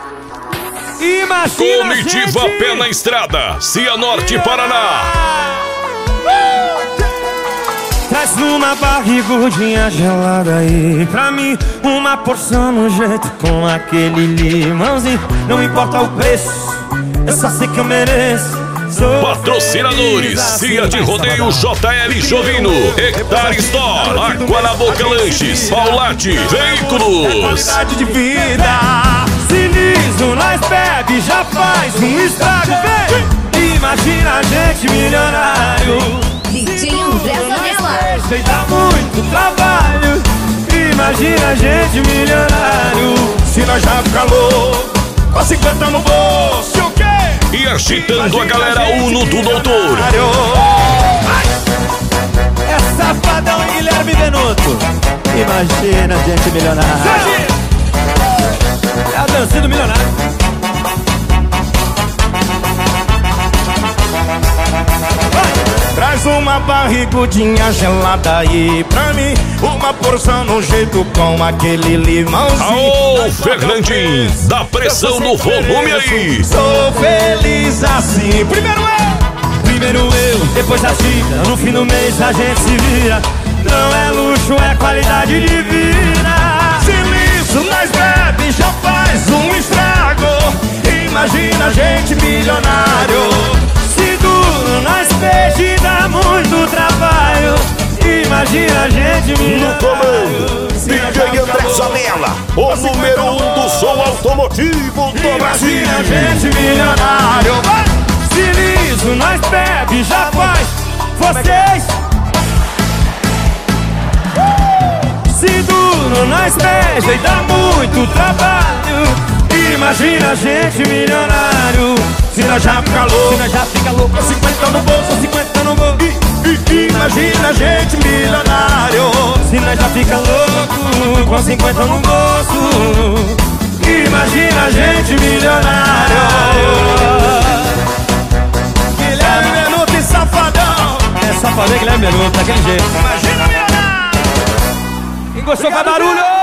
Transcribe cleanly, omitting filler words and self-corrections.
Imagina, Comitiva gente. Pé na Estrada, Cianorte, Paraná. Traz uma barrigudinha gelada aí pra mim, uma porção no jeito com aquele limãozinho. Não importa o preço, eu só sei que eu mereço. Sou Patrocinadores: Cia de Rodeio, JL Jovino, Hectare Store, Água na Boca Lanches, Paulate Veículos. qualidade de vida. Se liso, nós bebe, já faz um estrago, vem. Imagina a gente milionário. DJ André Zanella. Sei dá muito trabalho. Imagina a gente milionário. Se nós já ficar louco, com 50 no bolso, o quê? E agitando a galera Uno do Doutor. É Safadão e Guilherme Benuto. Imagina a gente milionário. É a dança do milionário. Traz uma barrigudinha gelada aí pra mim, uma porção no jeito com aquele limãozinho. Aô, Fernandinho, dá pressão no volume aí. Sou feliz assim. Primeiro eu, depois a Chita. No fim do mês a gente se vira. Não é luxo, é qualidade de vida. Se liso, nós bebe, já faz um estrago. Imagina a gente milionário. Se duro, nós peixe dá muito trabalho. Imagina a gente milionário. No comando, DJ André Zanella, o número 1 do som automotivo do Brasil. Imagina a gente milionário. Se liso, nós bebe, já faz. Vocês. Se duro, nós beija e dá muito trabalho. Imagina a gente milionário. Se nós já fica louco, 50 no bolso, 50 no bolso. Imagina a gente milionário. Se nós já fica louco, com 50 no bolso. Imagina a gente milionário. Guilherme Benuto e Safadão. É Safadão e Guilherme Benuto, daquele jeito. Imagina milionário. Quem gostou faz barulho.